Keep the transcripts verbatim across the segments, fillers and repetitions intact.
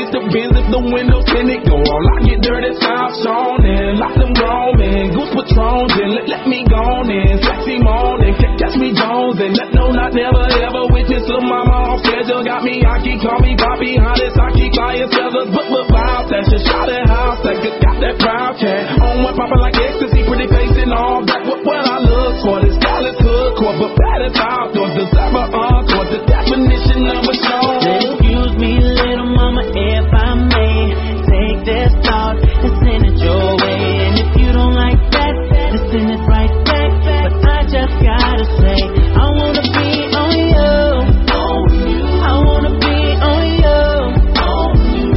it's the Benz if the windows tinted. Go on, I get dirty, south shown and lock them grown men. Goose Patrons and let, let me go on in. Sexy morning, catch me Jones and let no not never ever witness little mama off schedule. Got me Aki, call me Bobby, hottest Aki, flying feathers, but but wild that's a shot at house that got that proud cat. On one poppin' like ecstasy, pretty face and all that. What what I look for, this style is hood core, but bad as outdoors, the ever encore, the definition of a show. Excuse me, little mama, if I may take this thought and send it your way. And if you don't like that, then send it right back. But I just gotta say, I wanna be on you, on you. I wanna be on you, on you.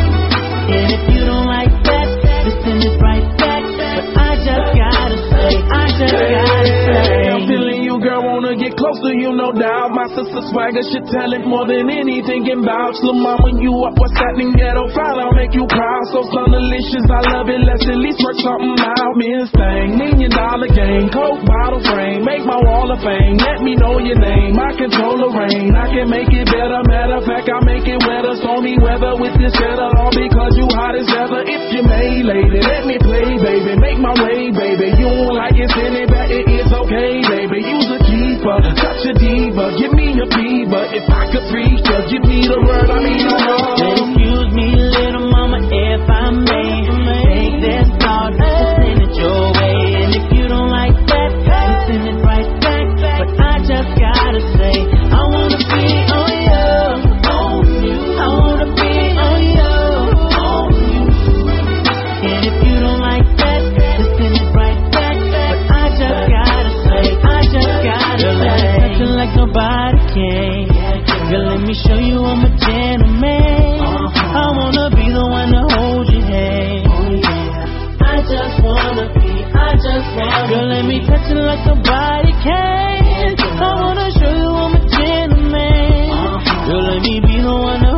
And if you don't like that, then send it right back. But I just gotta say, I just gotta say, I'm feeling you, girl, wanna get closer, you no doubt. My sister swagger should tell it more than anything can vouch. Lil' mama, you up, what's happening? Ghetto file, I'll make you proud. So son delicious, I love it. Let's at least work something out. Miss Thing, million dollar game, Coke bottle frame, make my wall of fame. Let me know your name, I control the rain. I can make it better. Matter of fact, I make it wetter. Stormy weather with this setup, all because you hot as ever. If you may, lady, let me play, baby. Make my way, baby. You don't like it, send it back. It is okay, baby. Use a keeper, touch a diva, give me a fever. If I could reach her, give me the word, I mean the word. Excuse me, little mama, if I may take this thought and send it your way. And if you don't like that, then send it right back. But I just gotta say, I wanna be on you, on you. I wanna be on you, on you. And if you don't like that, then send it right back. But I just gotta say, I just gotta say, touching like nobody can. Girl, let me show you I'm a gentleman. I wanna be the one to hold your hand. I just wanna be, I just wanna Girl, let me touch it like nobody can. I wanna show you I'm a gentleman. Girl, let me be the one to